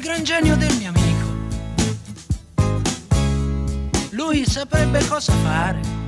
gran genio del mio amico. Lui saprebbe cosa fare